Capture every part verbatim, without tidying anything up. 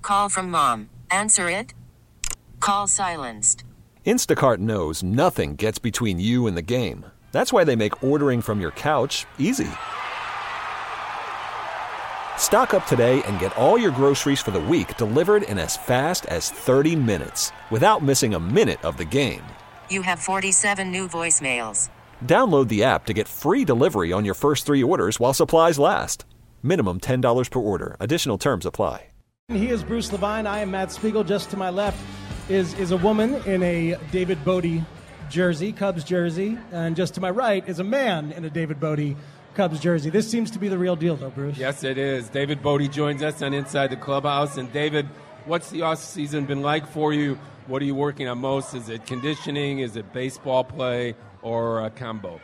Call from mom. Answer it. Call silenced. Instacart knows nothing gets between you and the game. That's why they make ordering from your couch easy. Stock up today and get all your groceries for the week delivered in as fast as thirty minutes without missing a minute of the game. You have forty-seven new voicemails. Download the app to get free delivery on your first three orders while supplies last. Minimum ten dollars per order. Additional terms apply. He is Bruce Levine. I am Matt Spiegel. Just to my left is, is a woman in a David Bodie jersey, Cubs jersey. And just to my right is a man in a David Bodie Cubs jersey. This seems to be the real deal, though, Bruce. Yes, it is. David Bodie joins us on Inside the Clubhouse. And, David, what's the offseason been like for you? What are you working on most? Is it conditioning? Is it baseball play? Or a combo?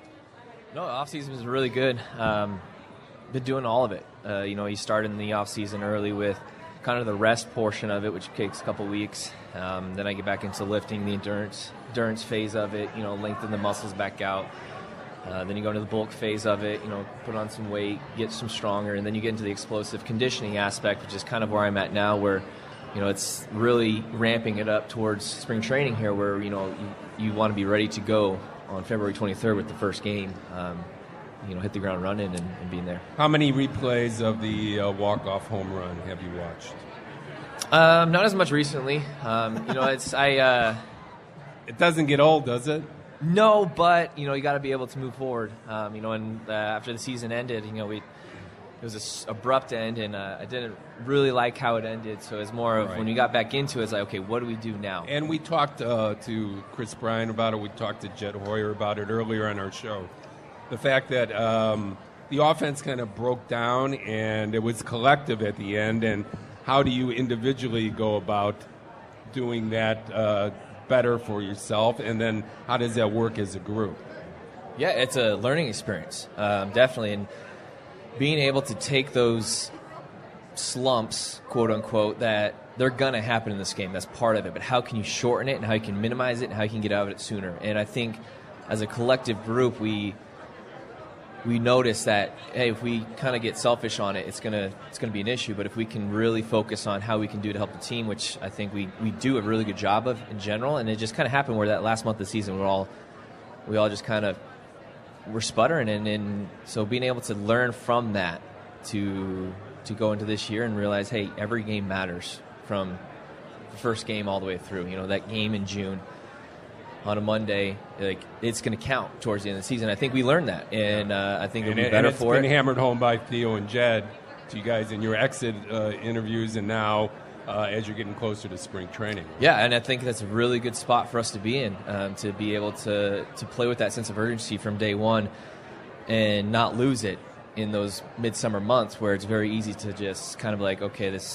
No, offseason was really good. Um, been doing all of it. Uh, you know, you start in the offseason early with kind of the rest portion of it, which takes a couple weeks. Um, then I get back into lifting, the endurance endurance phase of it, you know, lengthen the muscles back out. Uh, then you go into the bulk phase of it, you know, put on some weight, get some stronger, and then you get into the explosive conditioning aspect, which is kind of where I'm at now, where, you know, it's really ramping it up towards spring training here, where, you know, you, you want to be ready to go on February twenty-third with the first game, um, you know, hit the ground running and, and being there. How many replays of the uh, walk-off home run have you watched? Um, not as much recently. Um, you know, it's I. Uh, it doesn't get old, does it? No, but you know, you got to be able to move forward. Um, you know, and uh, after the season ended, you know, we it was an abrupt end, and uh, I didn't really like how it ended. So it's more of right. When we got back into it, it's like, okay, what do we do now? And we talked uh, to Chris Bryant about it. We talked to Jed Hoyer about it earlier on our show. The fact that um, the offense kind of broke down, and it was collective at the end. And how do you individually go about doing that uh, better for yourself, and then how does that work as a group? Yeah, it's a learning experience, um, definitely, and being able to take those slumps, quote unquote, that they're gonna happen in this game. That's part of it. But how can you shorten it, and how you can minimize it, and how you can get out of it sooner? And I think as a collective group, we we notice that, hey, if we kind of get selfish on it, it's gonna it's gonna be an issue. But if we can really focus on how we can do to help the team, which I think we, we do a really good job of in general, and it just kind of happened where that last month of the season, we're all we all just kind of were sputtering, and, and so being able to learn from that to to go into this year and realize, hey, every game matters from the first game all the way through. You know, that game in June on a Monday, like it's going to count towards the end of the season. I think we learned that, and uh, I think it'll be better for it. It's been hammered home by Theo and Jed to you guys in your exit uh, interviews, and now uh, as you're getting closer to spring training. Yeah, and I think that's a really good spot for us to be in, um, to be able to to play with that sense of urgency from day one and not lose it in those midsummer months where it's very easy to just kind of like, okay, this,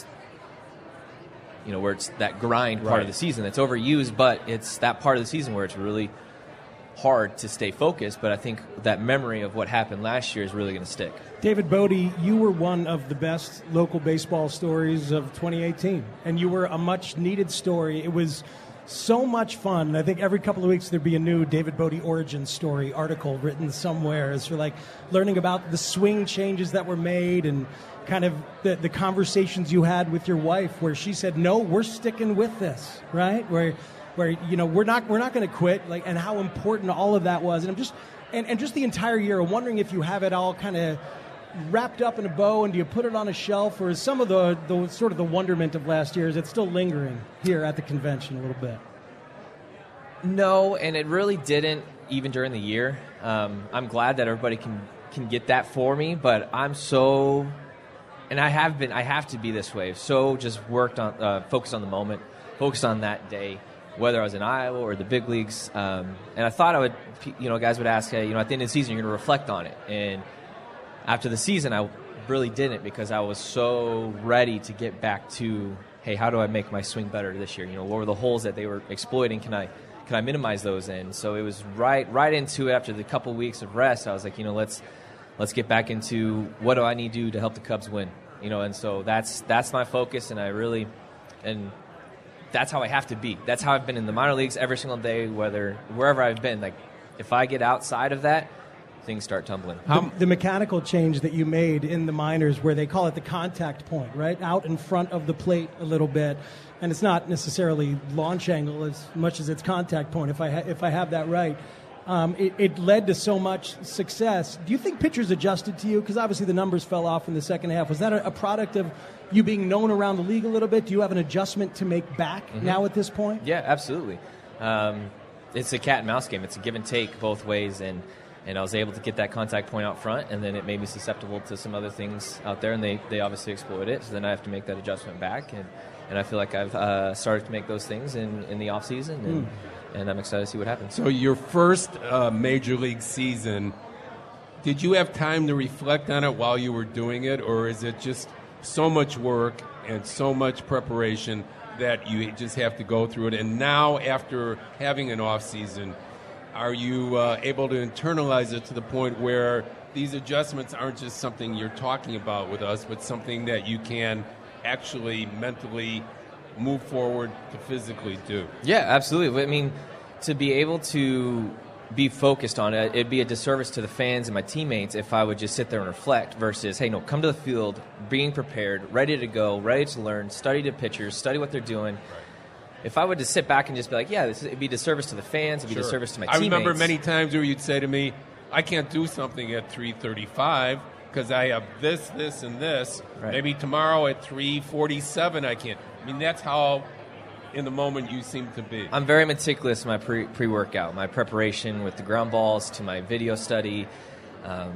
you know, where it's that grind part right. of the season that's overused, but it's that part of the season where it's really hard to stay focused. But I think that memory of what happened last year is really going to stick. David Bodie, you were one of the best local baseball stories of twenty eighteen, and you were a much-needed story. It was so much fun. I think every couple of weeks there'd be a new David Bodie origin story article written somewhere as for like learning about the swing changes that were made and kind of the, the conversations you had with your wife where she said, no, we're sticking with this, right? Where, where you know, we're not we're not going to quit, like, and how important all of that was. And I'm just and, and just the entire year, I'm wondering if you have it all kind of wrapped up in a bow, and do you put it on a shelf, or is some of the, the sort of the wonderment of last year, is it still lingering here at the convention a little bit? No, and it really didn't even during the year. Um, I'm glad that everybody can can get that for me, but I'm so, and I have been, I have to be this way. So just worked on, uh, focused on the moment, focused on that day, whether I was in Iowa or the big leagues. Um, and I thought I would, you know, guys would ask, hey, you know, at the end of the season, you're going to reflect on it. And after the season, I really didn't, because I was so ready to get back to, hey, how do I make my swing better this year? You know, what were the holes that they were exploiting? Can I can I minimize those? And so it was right right into it after the couple weeks of rest. I was like, you know, let's let's get back into what do I need to do to help the Cubs win? You know, and so that's that's my focus, and I really and that's how I have to be. That's how I've been in the minor leagues every single day, whether wherever I've been. Like, if I get outside of that, things start tumbling. The, the mechanical change that you made in the minors, where they call it the contact point, right? Out in front of the plate a little bit. And it's not necessarily launch angle as much as it's contact point, if I, ha- if I have that right. Um, it, it led to so much success. Do you think pitchers adjusted to you? Because obviously the numbers fell off in the second half. Was that a, a product of you being known around the league a little bit? Do you have an adjustment to make back mm-hmm. now at this point? Yeah, absolutely. Um, it's a cat and mouse game. It's a give and take both ways, and, and I was able to get that contact point out front, and then it made me susceptible to some other things out there, and they, they obviously exploit it. So then I have to make that adjustment back, and, and I feel like I've uh, started to make those things in, in the off season. And, mm. And I'm excited to see what happens. So your first uh, Major League season, did you have time to reflect on it while you were doing it, or is it just so much work and so much preparation that you just have to go through it? And now, after having an off season, are you uh, able to internalize it to the point where these adjustments aren't just something you're talking about with us, but something that you can actually mentally move forward to physically do? Yeah, absolutely. I mean, to be able to be focused on it, it'd be a disservice to the fans and my teammates if I would just sit there and reflect versus, hey, no, come to the field, being prepared, ready to go, ready to learn, study the pitchers, study what they're doing. Right. If I would just sit back and just be like, yeah, this is, it'd be a disservice to the fans, it'd be a sure. disservice to my I teammates. I remember many times where you'd say to me, I can't do something at three thirty-five because I have this, this, and this. Right. Maybe tomorrow at three forty-seven I can't. I mean, that's how in the moment you seem to be. I'm very meticulous in my pre, pre-workout, my preparation with the ground balls, to my video study, um,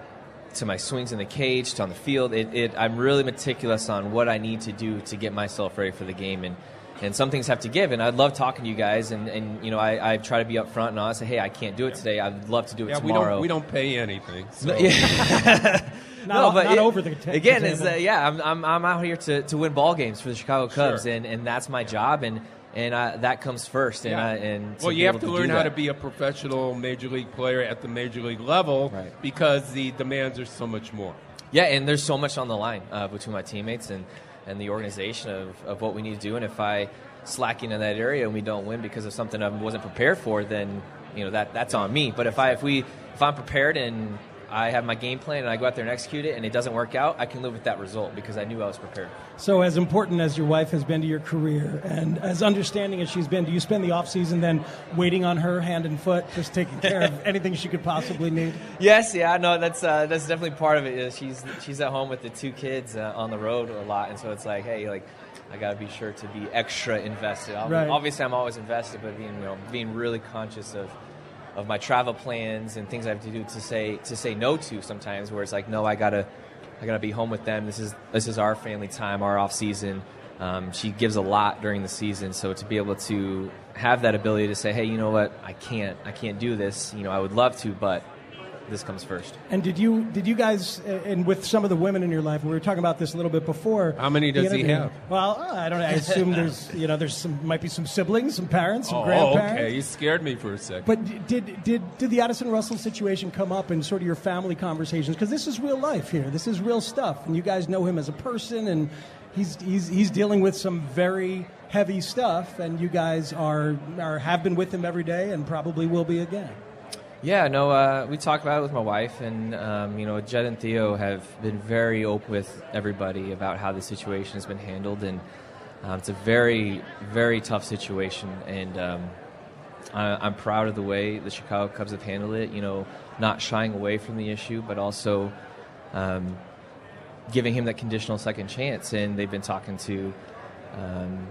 to my swings in the cage, to on the field. It, it, I'm really meticulous on what I need to do to get myself ready for the game, and, and some things have to give. And I love talking to you guys, and, and you know, I, I try to be upfront and honest. Say, hey, I can't do it today. I'd love to do it yeah, tomorrow. We don't, we don't pay anything. So. Yeah. Not, no, but not it, over the t- again, is uh, yeah, I'm, I'm I'm out here to, to win ball games for the Chicago Cubs, sure. and, and that's my job, and and I, that comes first. And yeah. I, and well, you have to, to learn how that. to be a professional major league player at the major league level, right. because the demands are so much more. Yeah, and there's so much on the line uh, between my teammates and, and the organization of, of what we need to do. And if I slack in that area and we don't win because of something I wasn't prepared for, then you know that that's on me. But if I if we if I'm prepared and I have my game plan and I go out there and execute it and it doesn't work out, I can live with that result because I knew I was prepared. So as important as your wife has been to your career and as understanding as she's been, do you spend the off-season then waiting on her hand and foot, just taking care of anything she could possibly need? Yes, yeah, no, that's uh, that's definitely part of it. She's she's at home with the two kids uh, on the road a lot, and so it's like, hey, like I got to be sure to be extra invested. Right. Obviously, I'm always invested, but being you know being really conscious of of my travel plans and things I have to do to say to say no to sometimes, where it's like, no, I gotta I gotta be home with them. This is this is our family time, our off season. Um, she gives a lot during the season, so to be able to have that ability to say, hey, you know what, I can't I can't do this. You know, I would love to, but this comes first. And did you did you guys, and with some of the women in your life, we were talking about this a little bit before. How many does he have? Well, I don't know. I assume there's you know there's some might be some siblings, some parents, some oh, grandparents. Okay, you scared me for a second. But did did did the Addison Russell situation come up in sort of your family conversations? Because this is real life here. This is real stuff, and you guys know him as a person, and he's he's he's dealing with some very heavy stuff, and you guys are are have been with him every day, and probably will be again. Yeah, no, uh, we talked about it with my wife, and um, you know, Jed and Theo have been very open with everybody about how the situation has been handled, and uh, it's a very, very tough situation, and um, I, I'm proud of the way the Chicago Cubs have handled it. You know, not shying away from the issue, but also um, giving him that conditional second chance, and they've been talking to. Um,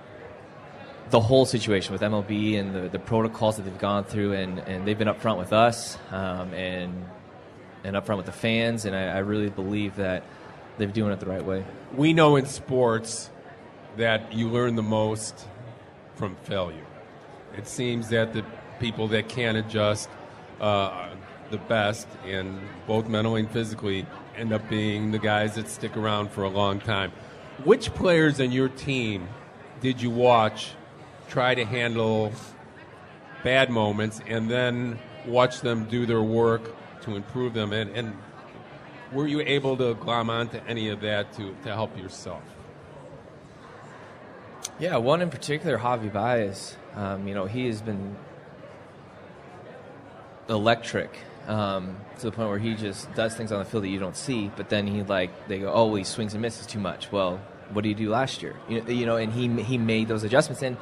the whole situation with M L B and the, the protocols that they've gone through, and, and they've been upfront with us um, and and upfront with the fans, and I, I really believe that they're doing it the right way. We know in sports that you learn the most from failure. It seems that the people that can adjust uh, the best, and both mentally and physically, end up being the guys that stick around for a long time. Which players in your team did you watch try to handle bad moments and then watch them do their work to improve them? And, and were you able to glom onto any of that to, to help yourself? Yeah, one in particular, Javi Baez. Um, you know, he has been electric um, to the point where he just does things on the field that you don't see. But then he like they go, oh, he swings and misses too much. Well, what did he do last year? You know, you know, and he he made those adjustments. And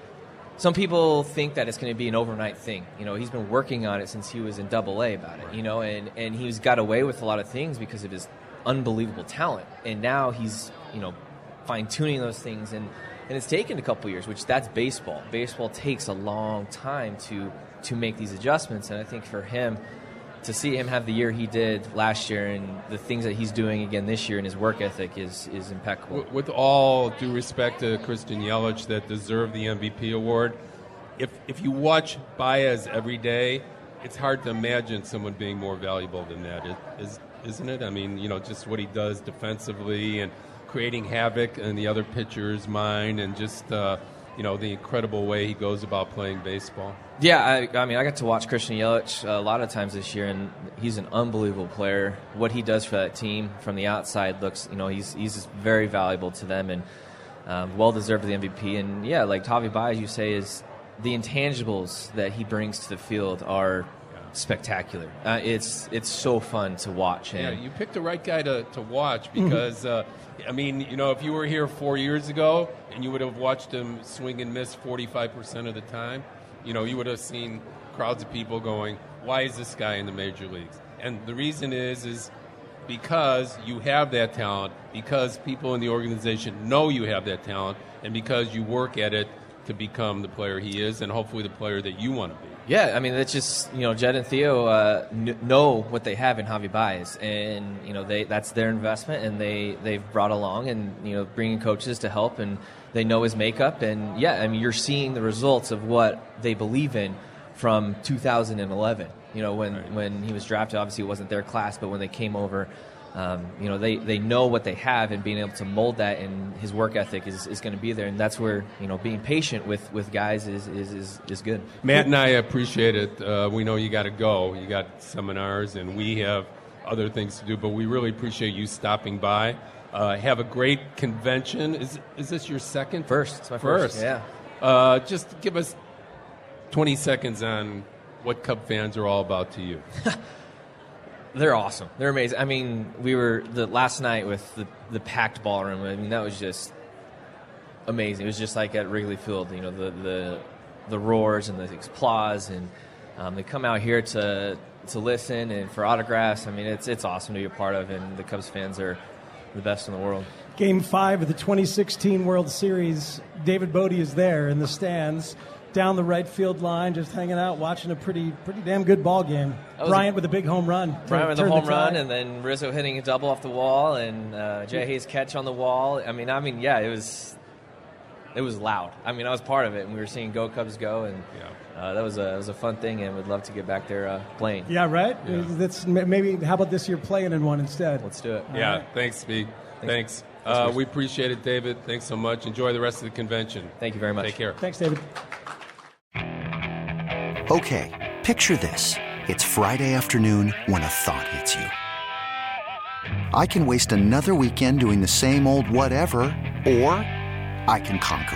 some people think that it's going to be an overnight thing. You know, he's been working on it since he was in Double A about it. Right. You know, and and he's got away with a lot of things because of his unbelievable talent. And now he's you know fine tuning those things and. And it's taken a couple years, which that's baseball. Baseball takes a long time to to make these adjustments, and I think for him to see him have the year he did last year and the things that he's doing again this year and his work ethic is is impeccable. With all due respect to Christian Yelich that deserved the M V P award, if if you watch Baez every day, it's hard to imagine someone being more valuable than that, it, is, isn't it? I mean, you know, just what he does defensively and creating havoc in the other pitcher's mind, and just uh, you know the incredible way he goes about playing baseball. Yeah, I, I mean, I got to watch Christian Yelich a lot of times this year, and he's an unbelievable player. What he does for that team from the outside looks, you know, he's he's very valuable to them, and um, well deserved the M V P. And yeah, like Javi Baez, you say, is the intangibles that he brings to the field are spectacular. Uh, it's it's so fun to watch. And yeah, you picked the right guy to, to watch because, uh, I mean, you know, if you were here four years ago and you would have watched him swing and miss forty-five percent of the time, you know, you would have seen crowds of people going, why is this guy in the major leagues? And the reason is, is because you have that talent, because people in the organization know you have that talent, and because you work at it to become the player he is and hopefully the player that you want to be. Yeah, I mean, it's just, you know, Jed and Theo uh, kn- know what they have in Javi Baez, and, you know, they that's their investment, and they, they've brought along and, you know, bringing coaches to help, and they know his makeup, and, yeah, I mean, you're seeing the results of what they believe in from two thousand eleven. You know, when, right. when he was drafted, obviously it wasn't their class, but when they came over, Um, you know, they, they know what they have, and being able to mold that, and his work ethic is, is going to be there. And that's where, you know, being patient with, with guys is, is, is, is good. Matt and I appreciate it. Uh, we know you got to go. You got seminars, and we have other things to do, but we really appreciate you stopping by. Uh, have a great convention. Is is this your second? First. It's my first. First. Yeah. Uh, just give us twenty seconds on what Cub fans are all about to you. They're awesome. They're amazing. I mean, we were the last night with the, the packed ballroom. I mean, that was just amazing. It was just like at Wrigley Field, you know, the the, the roars and the applause, and um, they come out here to to listen and for autographs. I mean, it's it's awesome to be a part of, and the Cubs fans are the best in the world. Game five of the twenty sixteen World Series. David Bote is there in the stands, down the right field line, just hanging out, watching a pretty pretty damn good ball game. Bryant a, with a big home run. Bryant with a home run, and then Rizzo hitting a double off the wall, and uh, Jay Hayes' catch on the wall. I mean, I mean, yeah, it was it was loud. I mean, I was part of it, and we were seeing Go Cubs Go, and yeah. uh, that was a it was a fun thing, and would love to get back there uh, playing. Yeah, right. Yeah. That's maybe. How about this year playing in one instead? Let's do it. All yeah, right. Thanks, Speed. Thanks. Thanks. Uh, we appreciate it, David. Thanks so much. Enjoy the rest of the convention. Thank you very much. Take care. Thanks, David. Okay, picture this. It's Friday afternoon when a thought hits you. I can waste another weekend doing the same old whatever, or I can conquer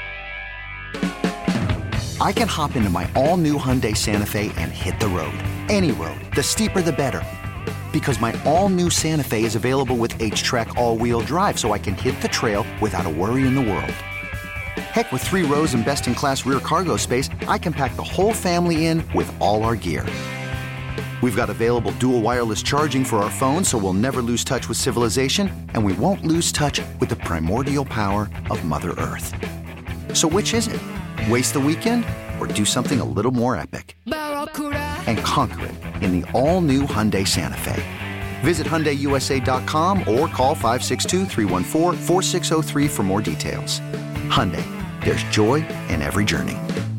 it. I can hop into my all-new Hyundai Santa Fe and hit the road. Any road. The steeper, the better. Because my all-new Santa Fe is available with H-Track all-wheel drive, so I can hit the trail without a worry in the world. Heck, with three rows and best-in-class rear cargo space, I can pack the whole family in with all our gear. We've got available dual wireless charging for our phones, so we'll never lose touch with civilization, and we won't lose touch with the primordial power of Mother Earth. So which is it? Waste the weekend or do something a little more epic? And conquer it in the all-new Hyundai Santa Fe. Visit Hyundai U S A dot com or call five six two, three one four, four six zero three for more details. Hyundai, there's joy in every journey.